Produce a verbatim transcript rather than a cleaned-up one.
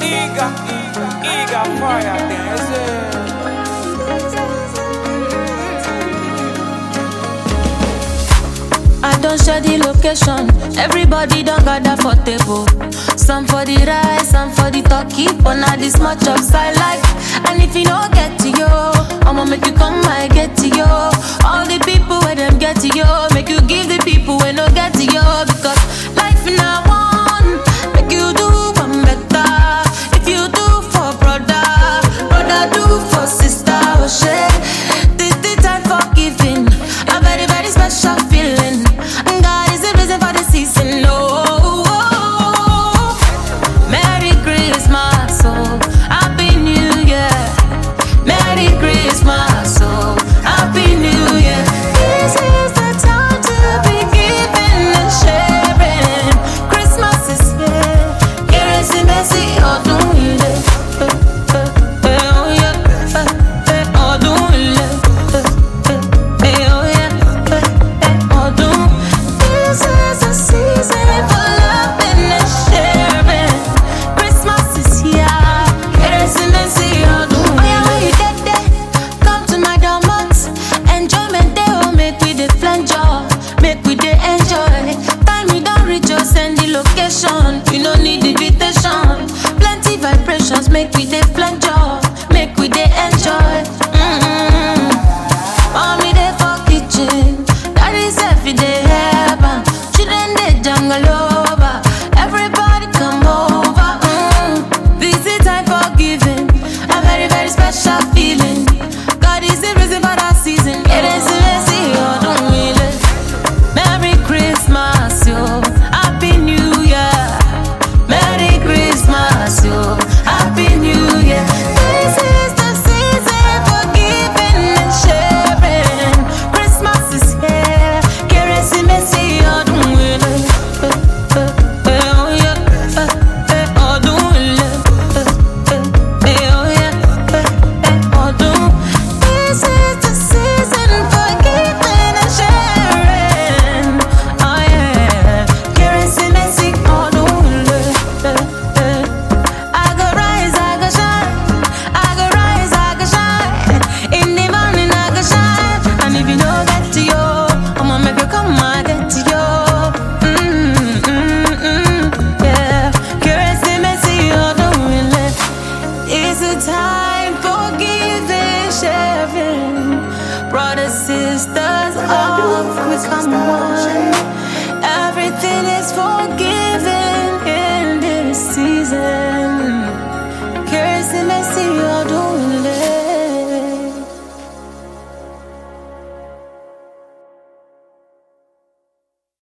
Eager, eager fire dancing. I don't share the location. Everybody don't gather for table. Some for the rice, some for the turkey. But now this much chops I like. And if you don't get to you, I'ma make you come, I get to you. All the people where them get to you, make you give the people where no get to you. Because life in a one, make you do one better. If you do for brother, brother do for sister. Oh shit, this the time for giving. A very very special feeling. God is the reason for the season. Oh, oh, oh. Merry Christmas, oh, Happy New Year. Merry Christmas, oh, Happy New Year. This is the time to be giving and sharing. Christmas is here. Kérésìmesì ọdún ilé. Oh yeah, ọdún ilé. Oh yeah, ọdún. This is a season for loving and sharing. Christmas is here. Kérésìmesì ọdún. Oh yeah, when you get there, come to my doormat. Enjoyment day, oh, make we dey flenjo, make we dey enjoy. Time you don't reach, just send the location. You no need invitation. Plenty vibrations, make we dey flenjo, make we dey enjoy. Mm-hmm. Mommy dey for kitchen, daddy say fi dey help am. Children dey jungle over, everybody come over. Mm. This is time for giving, a very very special feeling. God is the reason for that season. Kérésìmesì ọdún ilé. Merry Christmas, yo, Happy New Year. Merry Christmas, yo, Happy New Year. This is the season for giving and sharing. Christmas is here. Kérésìmesì ọdún ilé. Oh yeah, ọdún ilé. Oh yeah, ọdún. This is the season for giving and sharing. Oh yeah, Kérésìmesì ọdún ilé. I go rise, I go shine. I go rise, I go shine. In the morning I go shine. And if you don't get to you, I'ma make you come, I get to you. Mm, mm, mm, yeah. Kérésìmesì ọdún ilé. It's a time for giving, sharing. Brothers, sisters, all we come one.